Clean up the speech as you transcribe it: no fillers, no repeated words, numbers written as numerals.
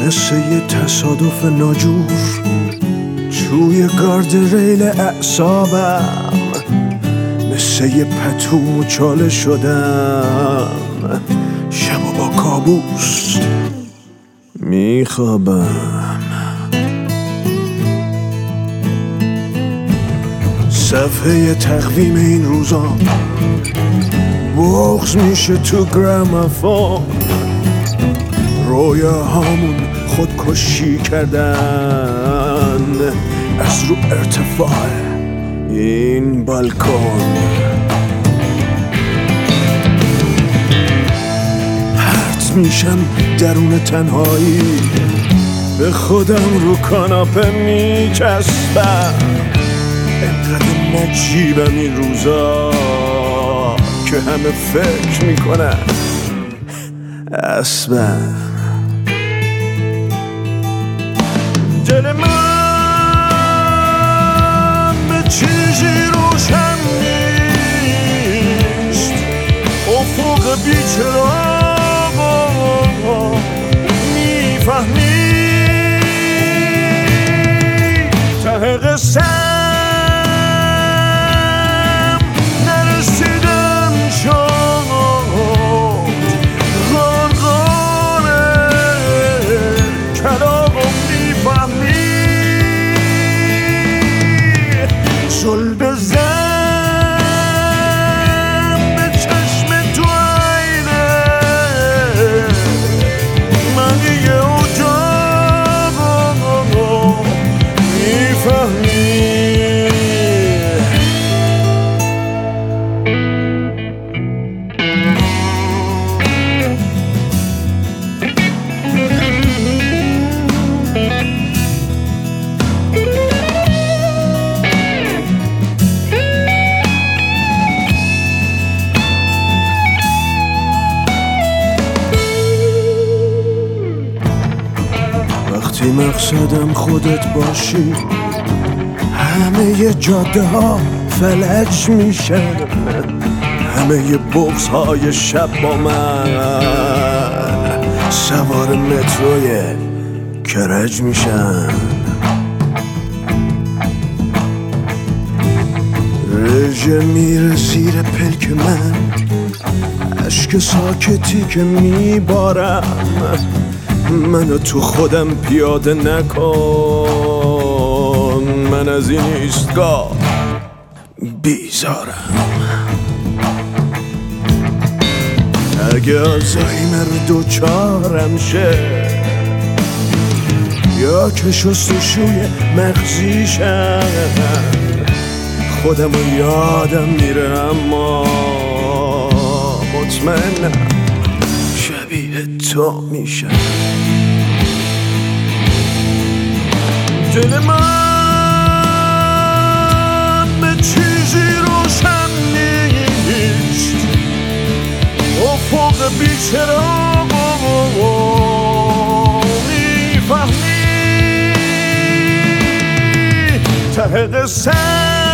مثل یه تصادف ناجور توی گاردریل اعصابم، مثل یه پتو مچاله شدم، شب با کابوس میخوابم. صفحه تقویم این روزا بغض میشه تو گرامافون، رویاهامون خودکشی کردن از رو ارتفاع این بالکن. پرت میشم درون تنهایی، به خودم رو کاناپه میچسبم. انقدر نجیبم این روزا که همه فکر میکنن اسبم. دل من به چیزی روشن نیست، افق بیچراغ میفهمی ته قصه نرسیدم شد غرغره کلاغم میفهمی زل بزن به چشم تو عینه من دیگه اجاق میفهمی. وقتی مقصدم خودت باشی همه ی جاده ها فلج میشن، همه ی بغض های شب با من سوار متروی کرج میشن. رژه میره زیر پلک من، اشک ساکتی که میبارم، منو تو خودم پیاده نکن، من از این ایستگاه بیزارم. اگه آلزایمر دوچارم شه یا که شستشوی مغزیشم، خودمو یادم میره اما مطمئنم شبیه تو میشم. دل من به چیزی روشن نیست، افق بیچراغ میفهمی ته قصه